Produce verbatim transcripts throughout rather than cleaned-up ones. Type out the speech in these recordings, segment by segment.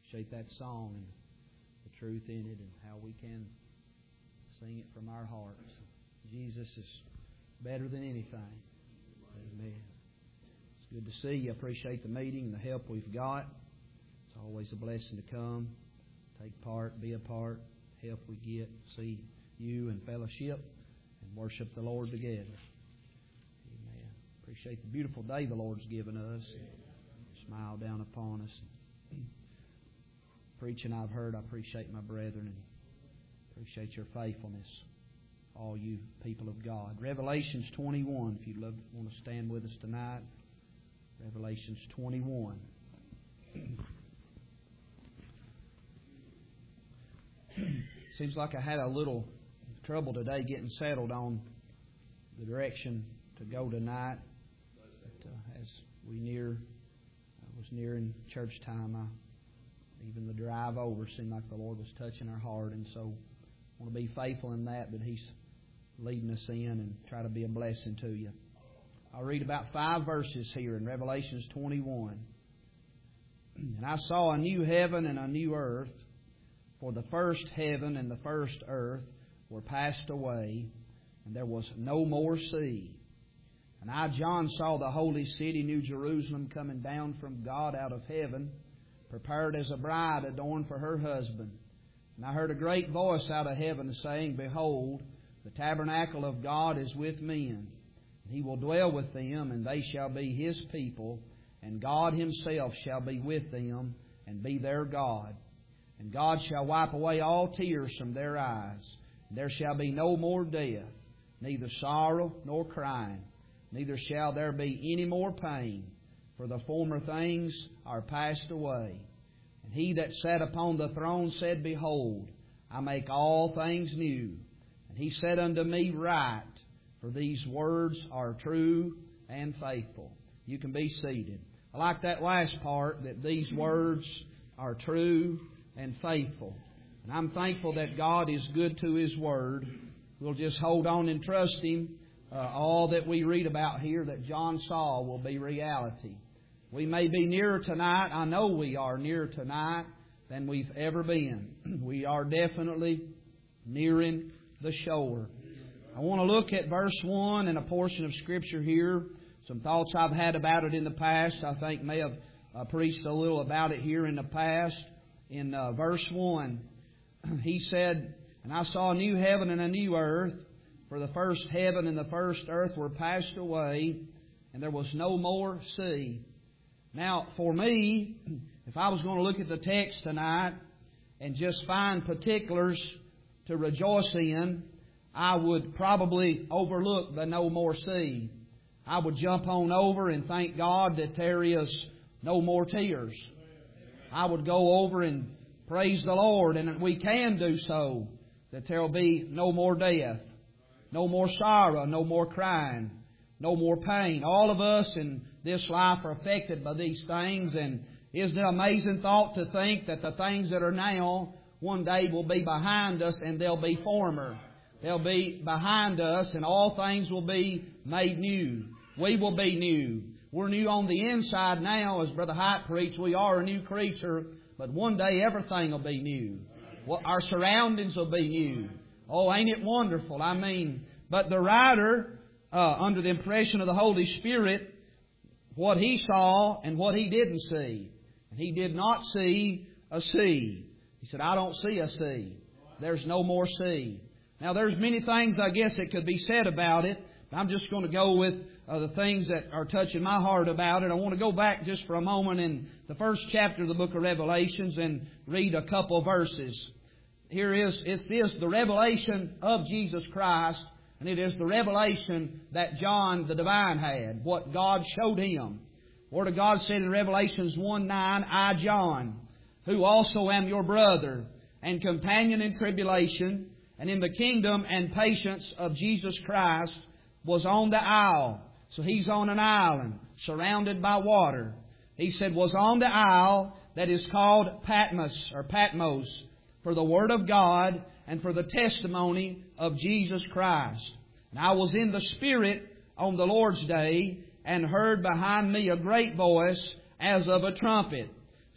Appreciate that song and the truth in it and how we can sing it from our hearts. Jesus is better than anything. Amen. It's good to see you. I appreciate the meeting and the help we've got. It's always a blessing to come, take part, be a part, help we get, see you and fellowship and worship the Lord together. Amen. Appreciate the beautiful day the Lord's given us. Smile down upon us. Preaching I've heard, I appreciate my brethren and appreciate your faithfulness, all you people of God. Revelations twenty-one, if you'd love, want to stand with us tonight. Revelations twenty-one. Seems like I had a little trouble today getting settled on the direction to go tonight. But uh, as we near, I was nearing church time, I, even the drive over seemed like the Lord was touching our heart, and so I want to be faithful in that, that He's leading us in and try to be a blessing to you. I'll read about five verses here in Revelations twenty-one. And I saw a new heaven and a new earth, for the first heaven and the first earth were passed away, and there was no more sea. And I, John, saw the holy city, New Jerusalem, coming down from God out of heaven, prepared as a bride adorned for her husband. And I heard a great voice out of heaven saying, Behold, the tabernacle of God is with men. And He will dwell with them, and they shall be His people, and God Himself shall be with them, and be their God. And God shall wipe away all tears from their eyes. And there shall be no more death, neither sorrow nor crying, neither shall there be any more pain, for the former things are passed away. And He that sat upon the throne said, Behold, I make all things new. And He said unto me, Write, for these words are true and faithful. You can be seated. I like that last part, that these words are true and faithful. And I'm thankful that God is good to His Word. We'll just hold on and trust Him. Uh, all that we read about here that John saw will be reality. We may be nearer tonight. I know we are nearer tonight than we've ever been. We are definitely nearing the shore. I want to look at verse one and a portion of Scripture here. Some thoughts I've had about it in the past. I think may have uh, preached a little about it here in the past. In uh, verse one, he said, And I saw a new heaven and a new earth, for the first heaven and the first earth were passed away, and there was no more sea. Now, for me, if I was going to look at the text tonight and just find particulars to rejoice in, I would probably overlook the no more sea. I would jump on over and thank God that there is no more tears. I would go over and praise the Lord, and we can do so, that there will be no more death, no more sorrow, no more crying, no more pain. All of us in this life are affected by these things, and isn't it an amazing thought to think that the things that are now one day will be behind us, and they'll be former. They'll be behind us, and all things will be made new. We will be new. We're new on the inside now, as Brother Hyatt preached. We are a new creature, but one day everything will be new. Well, our surroundings will be new. Oh, ain't it wonderful? I mean, but the writer, uh, under the impression of the Holy Spirit, what he saw and what he didn't see. And he did not see a sea. He said, I don't see a sea. There's no more sea. Now, there's many things, I guess, that could be said about it. I'm just going to go with uh, the things that are touching my heart about it. I want to go back just for a moment in the first chapter of the book of Revelations and read a couple of verses. Here is, it is the revelation of Jesus Christ, and it is the revelation that John the Divine had, what God showed him. The Word of God said in Revelations one nine, I, John, who also am your brother and companion in tribulation and in the kingdom and patience of Jesus Christ, was on the isle. So he's on an island surrounded by water. He said, was on the isle that is called Patmos or Patmos for the Word of God and for the testimony of Jesus Christ. And I was in the Spirit on the Lord's day and heard behind me a great voice as of a trumpet,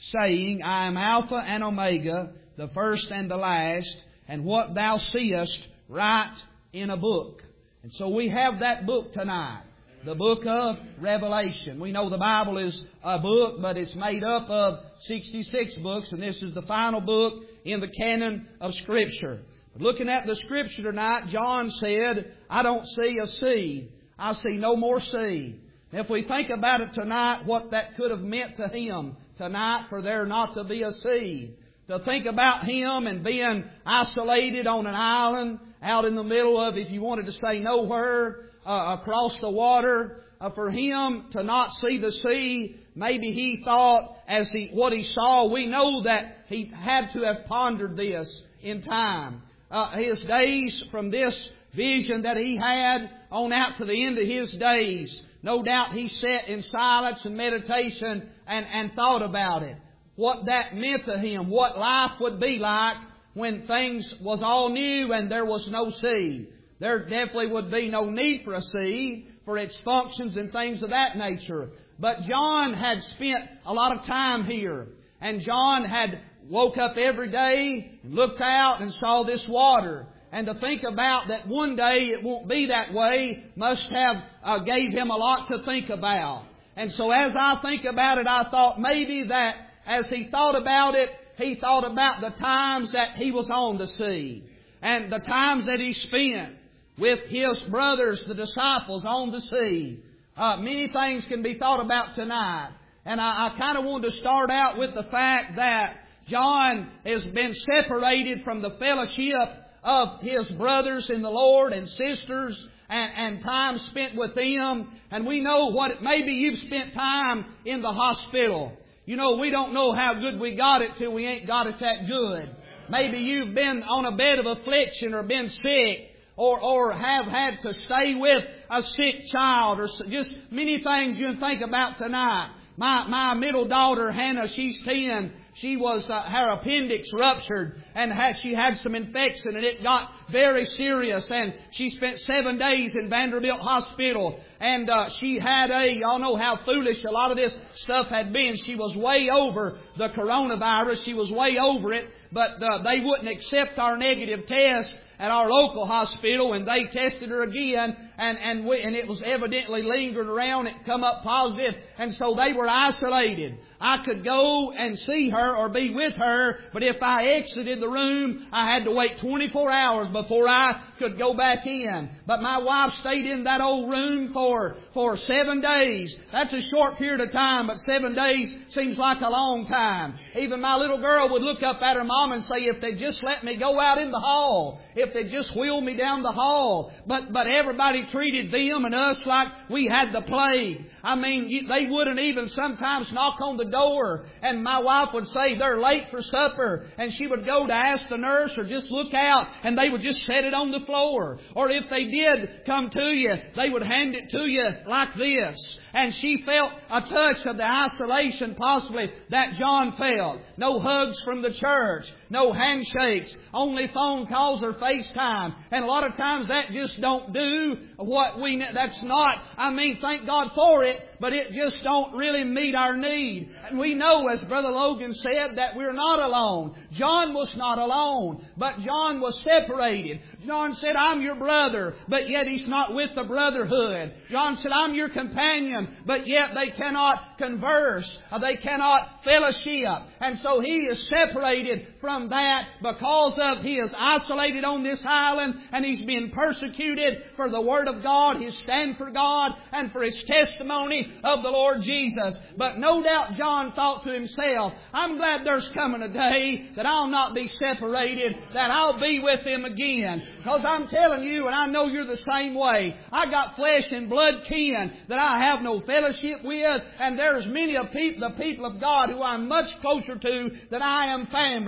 saying, I am Alpha and Omega, the first and the last, and what thou seest, write in a book. And so we have that book tonight, the book of Revelation. We know the Bible is a book, but it's made up of sixty-six books, and this is the final book in the canon of Scripture. But looking at the Scripture tonight, John said, I don't see a sea. I see no more sea. If we think about it tonight, what that could have meant to him tonight for there not to be a sea. To think about him and being isolated on an island out in the middle of, if you wanted to say nowhere, uh, across the water. Uh, for him to not see the sea, maybe he thought as he what he saw, we know that he had to have pondered this in time. Uh, his days from this vision that he had on out to the end of his days, no doubt he sat in silence and meditation and, and thought about it. What that meant to him, what life would be like when things was all new and there was no sea. There definitely would be no need for a sea for its functions and things of that nature. But John had spent a lot of time here. And John had woke up every day and looked out and saw this water. And to think about that one day it won't be that way must have uh, gave him a lot to think about. And so as I think about it, I thought maybe that as he thought about it, he thought about the times that he was on the sea. And the times that he spent with his brothers, the disciples, on the sea. Uh, many things can be thought about tonight. And I, I kind of wanted to start out with the fact that John has been separated from the fellowship of his brothers in the Lord and sisters and, and time spent with them. And we know what, maybe you've spent time in the hospital. You know, we don't know how good we got it till we ain't got it that good. Maybe you've been on a bed of affliction or been sick or, or have had to stay with a sick child or just many things you can think about tonight. My, my middle daughter, Hannah, she's ten. She was, uh, her appendix ruptured and had, she had some infection and it got very serious and she spent seven days in Vanderbilt Hospital and, uh, she had a, y'all know how foolish a lot of this stuff had been. She was way over the coronavirus. She was way over it, but, uh, they wouldn't accept our negative test at our local hospital, and they tested her again, and and, we, and it was evidently lingering around. It come up positive, and so they were isolated. I could go and see her or be with her, but if I exited the room, I had to wait twenty-four hours before I could go back in. But my wife stayed in that old room for, for seven days. That's a short period of time, but seven days seems like a long time. Even my little girl would look up at her mom and say, if they just let me go out in the hall, if they just wheeled me down the hall. But, but everybody treated them and us like we had the plague. I mean, they wouldn't even sometimes knock on the door, and my wife would say they're late for supper, and she would go to ask the nurse or just look out, and they would just set it on the floor. Or if they did come to you, they would hand it to you like this. And she felt a touch of the isolation possibly that John felt. No hugs from the church, no handshakes, only phone calls or FaceTime. And a lot of times that just don't do what we need. That's not, I mean, thank God for it, but it just don't really meet our need. And we know, as Brother Logan said, that we're not alone. John was not alone, but John was separated. John said, I'm your brother, but yet he's not with the brotherhood. John said, I'm your companion, but yet they cannot converse. They cannot fellowship. And so he is separated from that because of he is isolated on this island and he's been persecuted for the Word of God, his stand for God, and for his testimony of the Lord Jesus. But no doubt John thought to himself, I'm glad there's coming a day that I'll not be separated, that I'll be with him again. Because I'm telling you, and I know you're the same way, I got flesh and blood kin that I have no fellowship with, and there's many of people, the people of God who I'm much closer to than I am family. You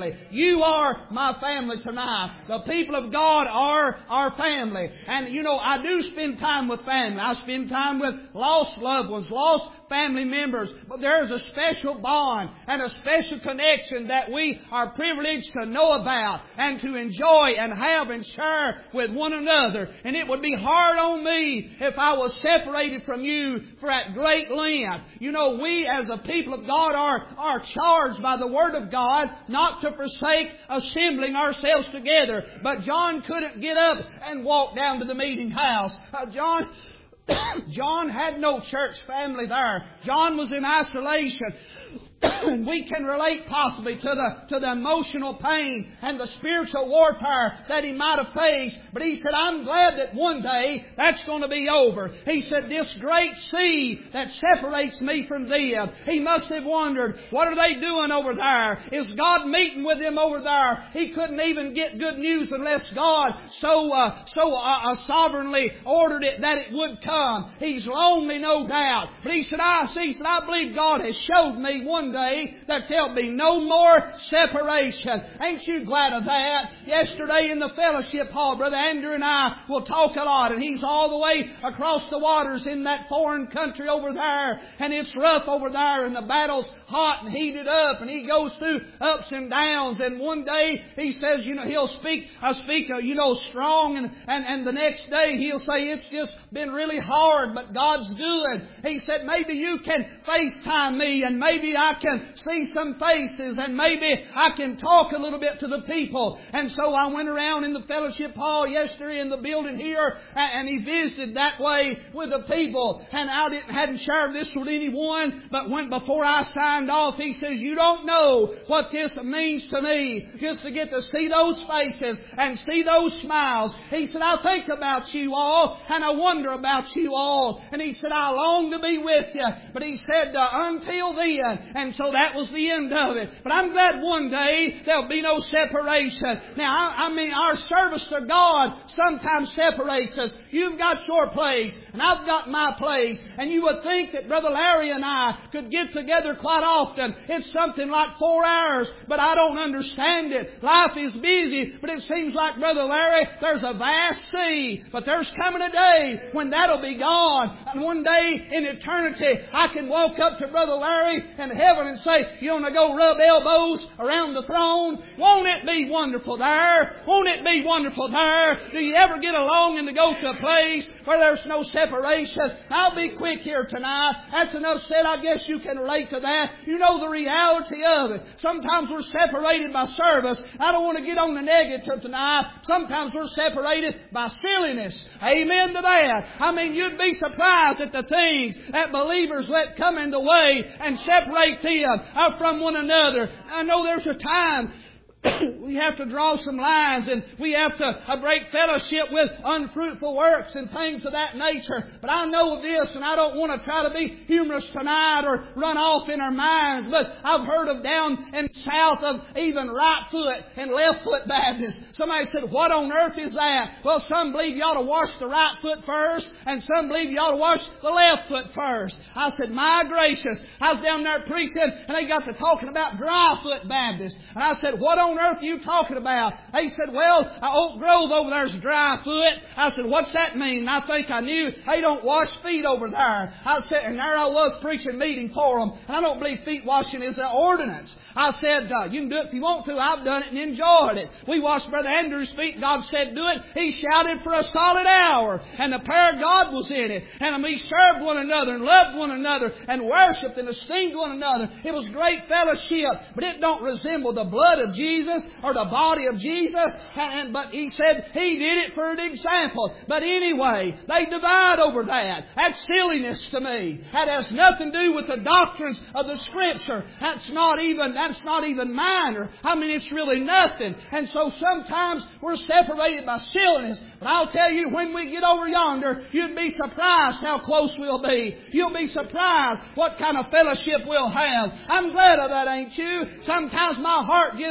You are my family tonight. The people of God are our family. And you know, I do spend time with family. I spend time with lost loved ones, lost family members. But there is a special bond and a special connection that we are privileged to know about and to enjoy and have and share with one another. And it would be hard on me if I was separated from you for at great length. You know, we as a people of God are, are charged by the Word of God not to forsake assembling ourselves together. But John couldn't get up and walk down to the meeting house. Uh, John... John had no church family there. John was in isolation. And we can relate possibly to the to the emotional pain and the spiritual warfare that he might have faced. But he said, I'm glad that one day that's going to be over. He said, this great sea that separates me from them. He must have wondered, what are they doing over there? Is God meeting with them over there? He couldn't even get good news unless God so uh, so uh, sovereignly ordered it that it would come. He's lonely, no doubt. But he said, I see, he said, I believe God has showed me one day that there'll be no more separation. Ain't you glad of that? Yesterday in the fellowship hall, Brother Andrew and I will talk a lot, and he's all the way across the waters in that foreign country over there, and it's rough over there, and the battle's hot and heated up, and he goes through ups and downs, and one day he says, you know, he'll speak, I speak, uh, you know, strong, and, and, and the next day he'll say, it's just been really hard, but God's good. He said, maybe you can FaceTime me, and maybe I can see some faces, and maybe I can talk a little bit to the people. And so I went around in the fellowship hall yesterday in the building here, and he visited that way with the people. And I didn't, hadn't shared this with anyone, but when before I signed off, he says, you don't know what this means to me, just to get to see those faces and see those smiles. He said, I think about you all, and I wonder about you all. And he said, I long to be with you. But he said, uh, until then. And so that was the end of it. But I'm glad one day there'll be no separation. Now, I, I mean, our service to God sometimes separates us. You've got your place, and I've got my place. And you would think that Brother Larry and I could get together quite often. It's something like four hours, but I don't understand it. Life is busy, but it seems like, Brother Larry, there's a vast sea. But there's coming a day when that'll be gone. And one day in eternity, I can walk up to Brother Larry in heaven and say, you want to go rub elbows around the throne? Won't it be wonderful there? Won't it be wonderful there? Do you ever get along and to go to a place where there's no separation? I'll be quick here tonight. That's enough said. I guess you can relate to that. You know the reality of it. Sometimes we're separated by service. I don't want to get on the negative tonight. Sometimes we're separated by silliness. Amen to that. I mean, you'd be surprised at the things that believers let come in the way and separate them from one another. I know there's a time we have to draw some lines, and we have to uh, break fellowship with unfruitful works and things of that nature. But I know this, and I don't want to try to be humorous tonight or run off in our minds, but I've heard of down in south of even right foot and left foot Baptists. Somebody said, what on earth is that? Well, some believe you ought to wash the right foot first, and some believe you ought to wash the left foot first. I said, my gracious. I was down there preaching, and they got to talking about dry foot Baptists. And I said, what on earth are you talking about? They said, well, Oak Grove over there's dry foot. I said, what's that mean? And I think I knew they don't wash feet over there. I said, and there I was preaching meeting for them. And I don't believe feet washing is an ordinance. I said, uh, you can do it if you want to. I've done it and enjoyed it. We washed Brother Andrew's feet. God said, do it. He shouted for a solid hour. And the power of God was in it. And we served one another and loved one another and worshipped and esteemed one another. It was great fellowship. But it don't resemble the blood of Jesus or the body of Jesus. And, but he said he did it for an example. But anyway, they divide over that. That's silliness to me. That has nothing to do with the doctrines of the Scripture. That's not even... That's not even minor. I mean, it's really nothing. And so sometimes we're separated by silliness. But I'll tell you, when we get over yonder, you'd be surprised how close we'll be. You'll be surprised what kind of fellowship we'll have. I'm glad of that, ain't you? Sometimes my heart just aches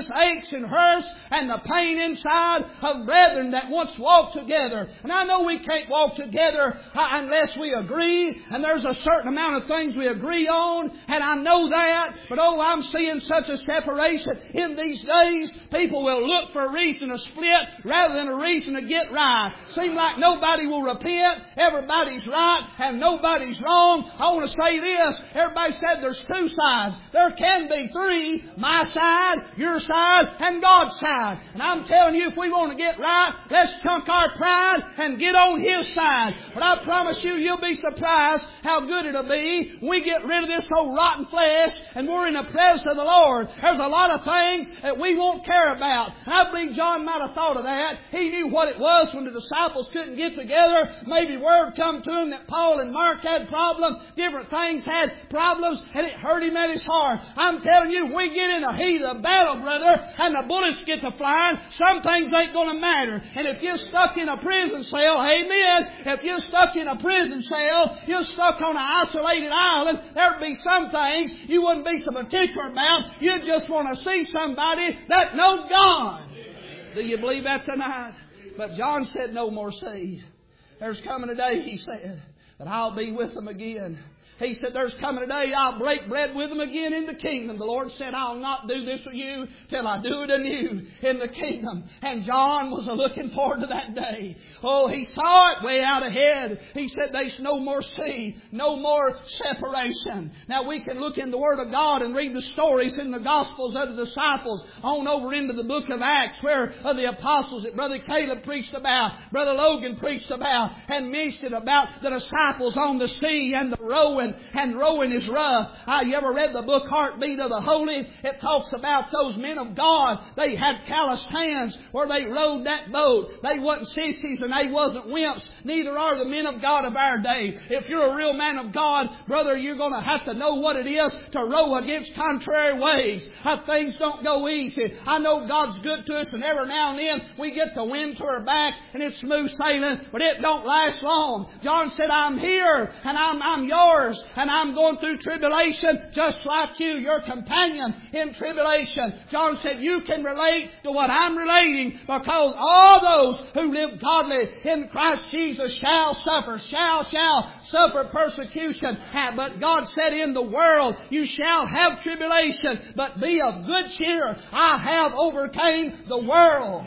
headaches and hurts and the pain inside of brethren that once walked together. And I know we can't walk together unless we agree, and there's a certain amount of things we agree on, and I know that, but oh, I'm seeing such a separation in these days. People will look for a reason to split rather than a reason to get right. Seems like nobody will repent, everybody's right, and nobody's wrong. I want to say this, everybody said there's two sides. There can be three, my side, your side, and God's side. And I'm telling you, if we want to get right, let's chunk our pride and get on His side. But I promise you, you'll be surprised how good it'll be when we get rid of this old rotten flesh and we're in the presence of the Lord. There's a lot of things that we won't care about. I believe John might have thought of that. He knew what it was when the disciples couldn't get together. Maybe word come to him that Paul and Mark had problems, different things had problems, and it hurt him at his heart. I'm telling you, if we get in the heat of the battle, brother, and the bullets get to flying, some things ain't going to matter. And if you're stuck in a prison cell, amen, if you're stuck in a prison cell, you're stuck on an isolated island, there'd be some things you wouldn't be so particular about. You just want to see somebody that knows God. Do you believe that tonight? But John said no more seed. There's coming a day, he said, that I'll be with them again. He said, there's coming a day I'll break bread with them again in the kingdom. The Lord said, I'll not do this with you till I do it anew in the kingdom. And John was looking forward to that day. Oh, he saw it way out ahead. He said, there's no more sea, no more separation. Now we can look in the Word of God and read the stories in the Gospels of the disciples on over into the book of Acts where of the apostles that Brother Caleb preached about, Brother Logan preached about, and mentioned about the disciples on the sea and the rowing. And rowing is rough. Uh, you ever read the book Heartbeat of the Holy? It talks about those men of God. They had calloused hands where they rowed that boat. They wasn't sissies and they wasn't wimps. Neither are the men of God of our day. If you're a real man of God, brother, you're going to have to know what it is to row against contrary waves. How things don't go easy. I know God's good to us, and every now and then we get the wind to our back and it's smooth sailing, but it don't last long. John said, I'm here and I'm, I'm yours. And I'm going through tribulation just like you, your companion in tribulation. John said, you can relate to what I'm relating because all those who live godly in Christ Jesus shall suffer, shall, shall suffer persecution. But God said, in the world you shall have tribulation, but be of good cheer. I have overcame the world.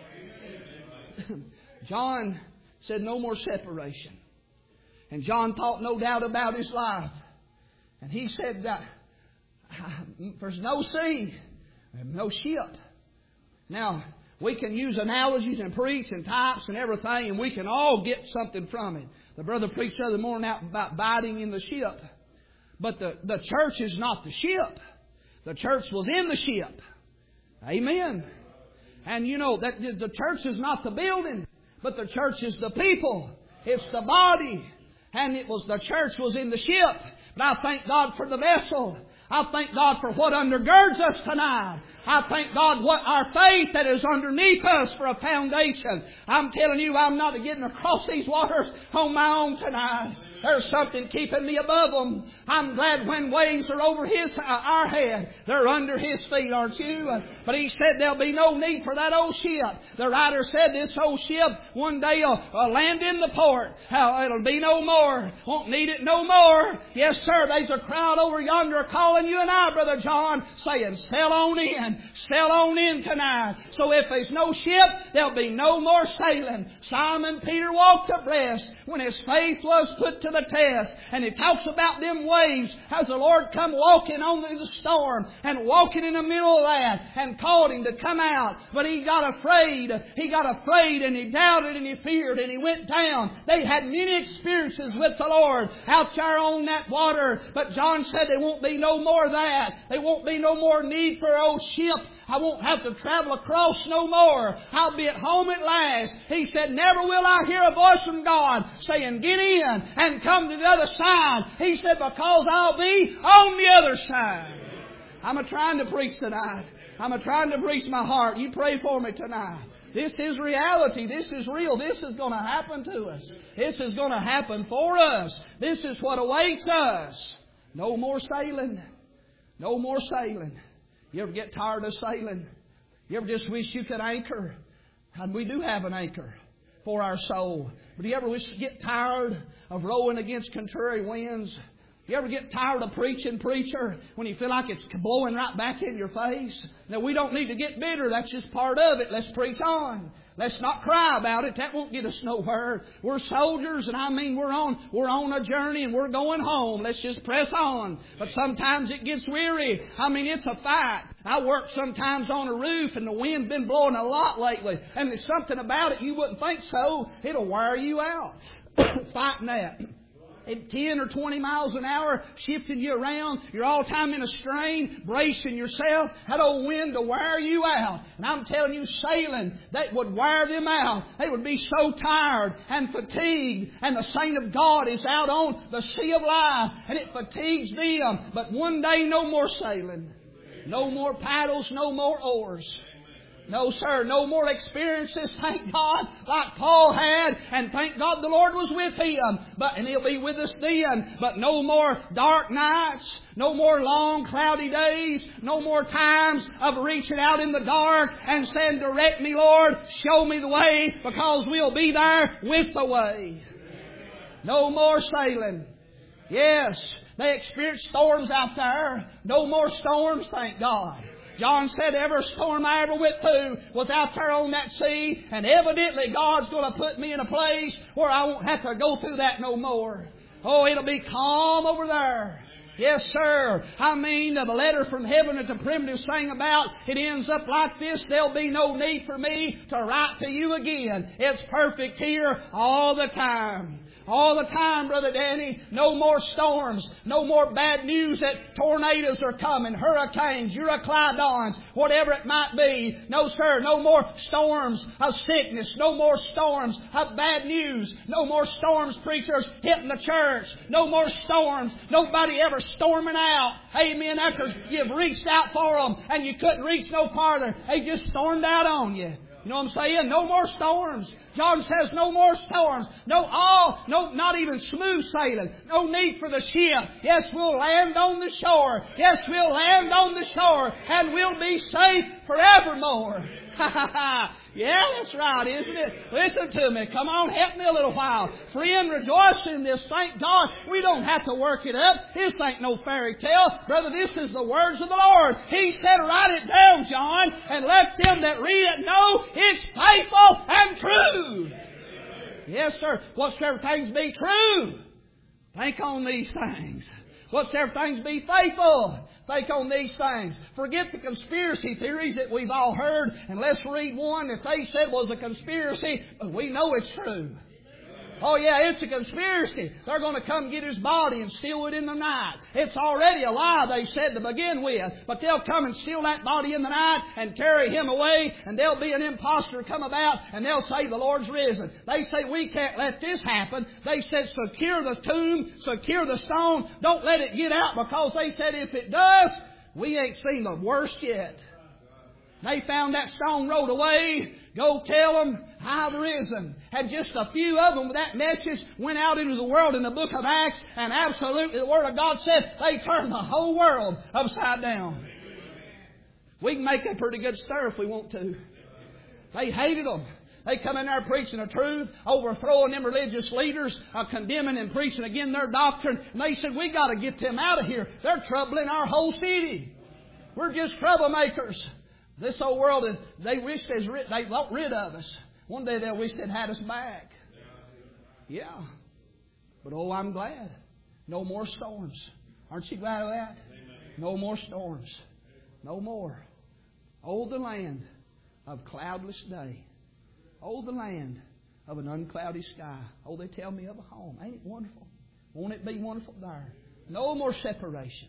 John said, no more separation. And John thought no doubt about his life. And he said that there's no sea, no ship. Now, we can use analogies and preach and types and everything, and we can all get something from it. The brother preached the other morning out about biting in the ship. But the, the church is not the ship. The church was in the ship. Amen. And you know, that the church is not the building, but the church is the people. It's the body. And it was the church was in the ship. But I thank God for the vessel. I thank God for what undergirds us tonight. I thank God what our faith that is underneath us for a foundation. I'm telling you, I'm not getting across these waters on my own tonight. There's something keeping me above them. I'm glad when waves are over his uh, our head, they're under His feet, aren't you? Uh, but He said there'll be no need for that old ship. The writer said this old ship one day will uh, land in the port. Uh, it'll be no more. Won't need it no more. Yes, sir. There's a crowd over yonder calling you and I, Brother John, saying, sail on in. Sail on in tonight. So if there's no ship, there'll be no more sailing. Simon Peter walked abreast when his faith was put to the test. And he talks about them waves as the Lord come walking on the storm and walking in the middle of that and called him to come out. But he got afraid. He got afraid and he doubted and he feared and he went down. They had many experiences with the Lord out there on that water. But John said there won't be no more of that. There won't be no more need for an old ship. I won't have to travel across no more. I'll be at home at last. He said, never will I hear a voice from God saying, get in and come to the other side. He said, because I'll be on the other side. I'm a trying to preach tonight. I'm a trying to preach my heart. You pray for me tonight. This is reality. This is real. This is going to happen to us. This is going to happen for us. This is what awaits us. No more sailing. No more sailing. You ever get tired of sailing? You ever just wish you could anchor? And we do have an anchor for our soul. But do you ever wish to get tired of rowing against contrary winds? You ever get tired of preaching, preacher, when you feel like it's blowing right back in your face? Now, we don't need to get bitter. That's just part of it. Let's preach on. Let's not cry about it. That won't get us nowhere. We're soldiers, and I mean we're on we're on a journey, and we're going home. Let's just press on. But sometimes it gets weary. I mean, it's a fight. I work sometimes on a roof, and the wind's been blowing a lot lately. And there's something about it you wouldn't think so. It'll wear you out. Fighting that. At ten or twenty miles an hour, shifting you around. You're all the time in a strain, bracing yourself. That old wind to wear you out. And I'm telling you, sailing, that would wear them out. They would be so tired and fatigued. And the saint of God is out on the sea of life, and it fatigues them. But one day, no more sailing. No more paddles, no more oars. No, sir, no more experiences, thank God, like Paul had, and thank God the Lord was with him. But and He'll be with us then. But no more dark nights, no more long cloudy days, no more times of reaching out in the dark and saying, direct me, Lord, show me the way, because we'll be there with the way. No more sailing. Yes, they experienced storms out there. No more storms, thank God. John said every storm I ever went through was out there on that sea, and evidently God's going to put me in a place where I won't have to go through that no more. Oh, it'll be calm over there. Yes, sir. I mean, the letter from heaven that the primitives sang about, it ends up like this. There'll be no need for me to write to you again. It's perfect here all the time. All the time, Brother Danny. No more storms. No more bad news that tornadoes are coming, hurricanes, euroclydons, whatever it might be. No, sir. No more storms of sickness. No more storms of bad news. No more storms, preachers, hitting the church. No more storms. Nobody ever storming out. Amen. After you've reached out for them and you couldn't reach no farther, they just stormed out on you. You know what I'm saying? No more storms. John says no more storms. No, all, no, not even smooth sailing. No need for the ship. Yes, we'll land on the shore. Yes, we'll land on the shore, and we'll be safe forevermore. Yeah, that's right, isn't it? Listen to me. Come on, help me a little while. Friend, rejoice in this. Thank God. We don't have to work it up. This ain't no fairy tale. Brother, this is the words of the Lord. He said, write it down, John, and let them that read it know it's faithful and true. Yes, sir. Whatsoever things be true, think on these things. Whatsoever things be faithful, think on these things. Forget the conspiracy theories that we've all heard, and let's read one that they said was a conspiracy, but we know it's true. Oh yeah, it's a conspiracy. They're going to come get His body and steal it in the night. It's already a lie, they said, to begin with. But they'll come and steal that body in the night and carry Him away, and there'll be an impostor come about, and they'll say the Lord's risen. They say we can't let this happen. They said secure the tomb, secure the stone. Don't let it get out, because they said if it does, we ain't seen the worst yet. They found that stone rolled away. Go tell them I've risen. And just a few of them with that message went out into the world in the book of Acts, and absolutely the Word of God said they turned the whole world upside down. We can make a pretty good stir if we want to. They hated them. They come in there preaching the truth, overthrowing them religious leaders, uh, condemning and preaching again their doctrine. And they said, we got to get them out of here. They're troubling our whole city. We're just troublemakers. This whole world, they wish they got rid of us. One day they'll wish they'd had us back. Yeah. But oh, I'm glad. No more storms. Aren't you glad of that? No more storms. No more. Oh, the land of cloudless day. Oh, the land of an uncloudy sky. Oh, they tell me of a home. Ain't it wonderful? Won't it be wonderful there? No more separation.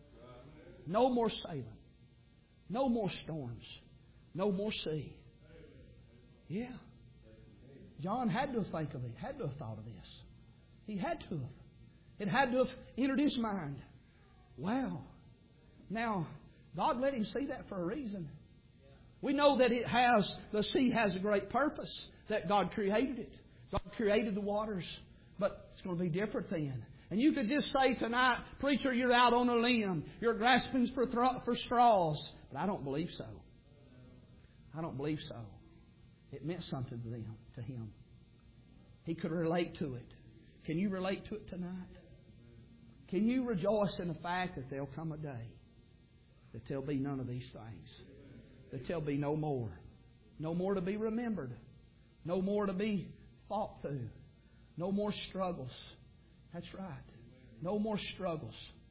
No more sailing. No more storms. No more sea. Yeah. John had to think of it. Had to have thought of this. He had to have. It had to have entered his mind. Wow. Now, God let him see that for a reason. We know that it has, the sea has a great purpose, that God created it. God created the waters. But it's going to be different then. And you could just say tonight, preacher, you're out on a limb. You're grasping for, thro- for straws. But I don't believe so. I don't believe so. It meant something to them, to him. He could relate to it. Can you relate to it tonight? Can you rejoice in the fact that there'll come a day that there'll be none of these things? That there'll be no more. No more to be remembered. No more to be fought through. No more struggles. That's right. No more struggles.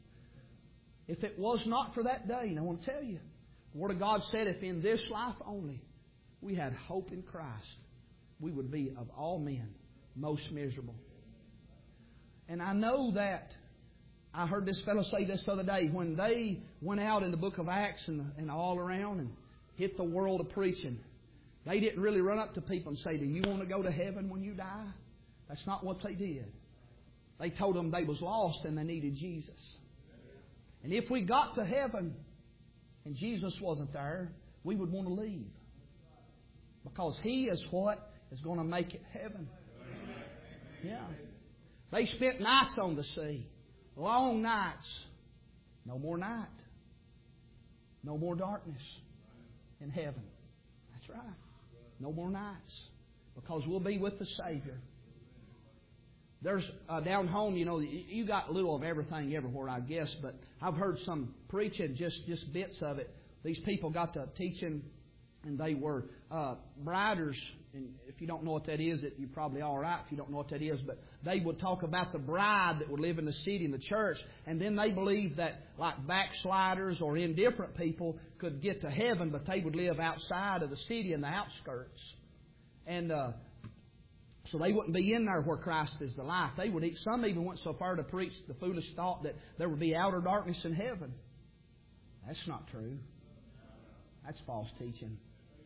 If it was not for that day, and I want to tell you, the Word of God said if in this life only we had hope in Christ, we would be of all men most miserable. And I know that I heard this fellow say this the other day, when they went out in the book of Acts and, and all around and hit the world of preaching, they didn't really run up to people and say, do you want to go to heaven when you die? That's not what they did. They told them they was lost and they needed Jesus. And if we got to heaven and Jesus wasn't there, we would want to leave. Because He is what is going to make it heaven. Yeah. They spent nights on the sea. Long nights. No more night. No more darkness in heaven. That's right. No more nights. Because we'll be with the Savior. There's uh, down home, you know, you got a little of everything everywhere, I guess. But I've heard some preaching, just, just bits of it. These people got to teaching, and they were uh, briders. And if you don't know what that is, it, you're probably all right if you don't know what that is. But they would talk about the bride that would live in the city, in the church. And then they believed that like backsliders or indifferent people could get to heaven, but they would live outside of the city in the outskirts. And uh, so they wouldn't be in there where Christ is the life. They would. Some even went so far to preach the foolish thought that there would be outer darkness in heaven. That's not true. That's false teaching.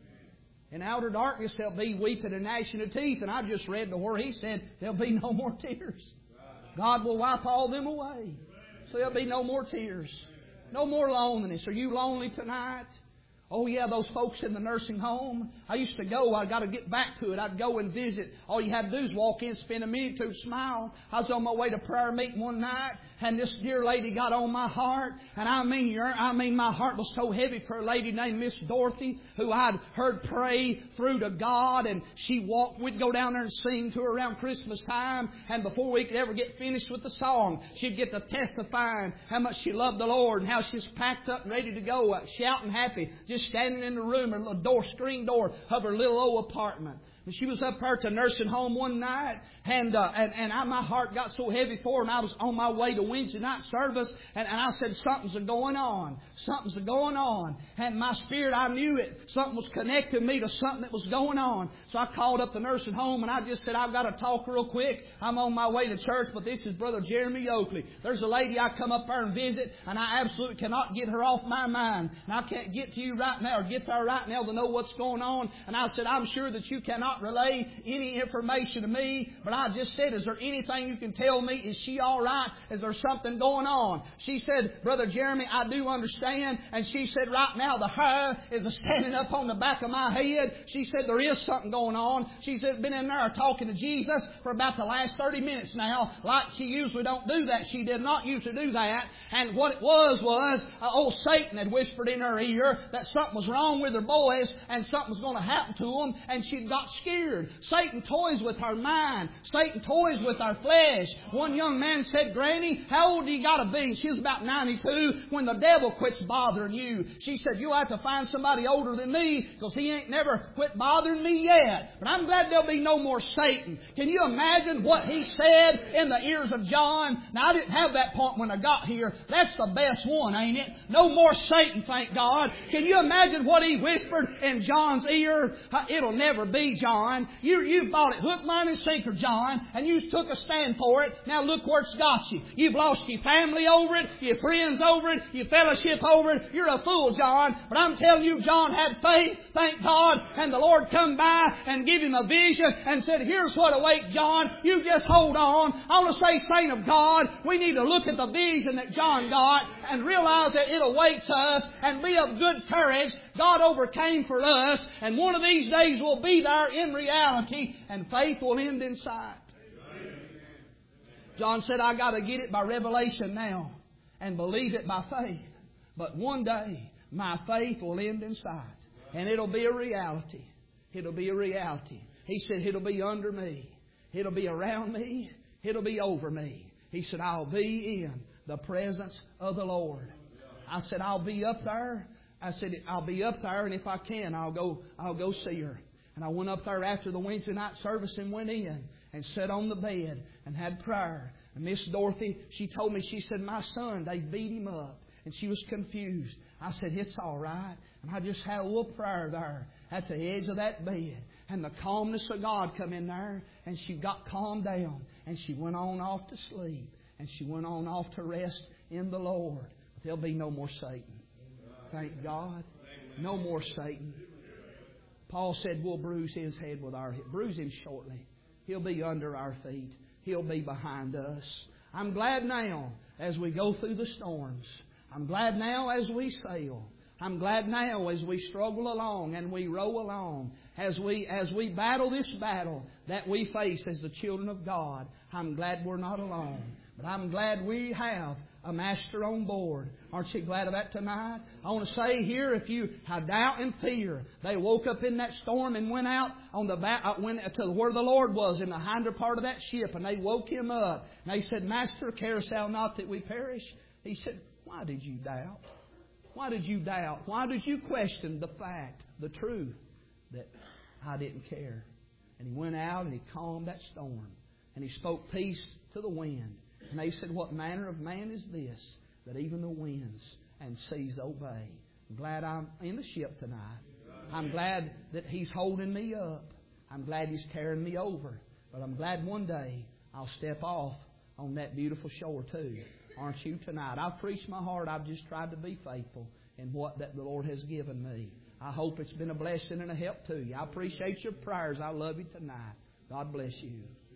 In outer darkness there'll be weeping and gnashing of teeth. And I just read to where He said there'll be no more tears. God will wipe all them away. So there'll be no more tears. No more loneliness. Are you lonely tonight? Oh yeah, those folks in the nursing home. I used to go, I got to get back to it. I'd go and visit. All you had to do is walk in, spend a minute or two, smile. I was on my way to prayer meeting one night, and this dear lady got on my heart. And I mean, I mean, my heart was so heavy for a lady named Miss Dorothy, who I'd heard pray through to God. And she walked, we'd go down there and sing to her around Christmas time. And before we could ever get finished with the song, she'd get to testifying how much she loved the Lord and how she's packed up and ready to go, uh, shouting happy, just standing in the room, her little door, screen door of her little old apartment. And she was up there to nursing home one night, and uh, and, and I, my heart got so heavy for her, and I was on my way to Wednesday night service, and, and I said, something's going on. Something's going on. And my spirit, I knew it. Something was connecting me to something that was going on. So I called up the nursing home, and I just said, I've got to talk real quick. I'm on my way to church, but this is Brother Jeremy Oakley. There's a lady I come up there and visit, and I absolutely cannot get her off my mind. And I can't get to you right now or get there right now to know what's going on. And I said, I'm sure that you cannot relay any information to me, but I just said, is there anything you can tell me? Is she all right? Is there something going on? She said, Brother Jeremy, I do understand. And she said, right now the hair is standing up on the back of my head. She said, there is something going on. She said, been in there talking to Jesus for about the last thirty minutes now. Like she usually don't do that. She did not usually do that. And what it was was, uh, old Satan had whispered in her ear that something was wrong with her boys and something was going to happen to them. And she got scared. Satan toys with her mind. Satan toys with our flesh. One young man said, Granny, how old do you got to be? She was about ninety-two when the devil quits bothering you. She said, you'll have to find somebody older than me because he ain't never quit bothering me yet. But I'm glad there'll be no more Satan. Can you imagine what he said in the ears of John? Now, I didn't have that point when I got here. That's the best one, ain't it? No more Satan, thank God. Can you imagine what he whispered in John's ear? It'll never be, John. You, you bought it hook, line, and sinker, John, and you took a stand for it. Now look where it's got you. You've lost your family over it, your friends over it, your fellowship over it. You're a fool, John. But I'm telling you, John had faith, thank God, and the Lord come by and give him a vision and said, here's what awaits, John. You just hold on. I want to say, saint of God, we need to look at the vision that John got and realize that it awaits us and be of good courage. God overcame for us, and one of these days we'll be there in reality, and faith will end in sight. John said, I got to get it by revelation now and believe it by faith. But one day, my faith will end in sight. And it'll be a reality. It'll be a reality. He said, it'll be under me. It'll be around me. It'll be over me. He said, I'll be in the presence of the Lord. I said, I'll be up there. I said, I'll be up there, and if I can, I'll go, I'll go see her. And I went up there after the Wednesday night service and went in and sat on the bed and had prayer. And Miss Dorothy, she told me, she said, my son, they beat him up. And she was confused. I said, it's all right. And I just had a little prayer there at the edge of that bed. And the calmness of God come in there. And she got calmed down. And she went on off to sleep. And she went on off to rest in the Lord. But there'll be no more Satan. Thank God. No more Satan. Paul said, we'll bruise his head with our head. Bruise him shortly. He'll be under our feet. He'll be behind us. I'm glad now as we go through the storms. I'm glad now as we sail. I'm glad now as we struggle along and we row along. As we, as we battle this battle that we face as the children of God. I'm glad we're not alone. But I'm glad we have a master on board. Aren't you glad of that tonight? I want to say here, if you had doubt and fear, they woke up in that storm and went out on the back, uh, went to where the Lord was in the hinder part of that ship, and they woke him up. And they said, Master, carest thou not that we perish? He said, why did you doubt? Why did you doubt? Why did you question the fact, the truth, that I didn't care? And he went out and he calmed that storm. And he spoke peace to the wind. And they said, what manner of man is this, that even the winds and seas obey? I'm glad I'm in the ship tonight. I'm glad that He's holding me up. I'm glad He's carrying me over. But I'm glad one day I'll step off on that beautiful shore too. Aren't you tonight? I've preached my heart. I've just tried to be faithful in what that the Lord has given me. I hope it's been a blessing and a help to you. I appreciate your prayers. I love you tonight. God bless you.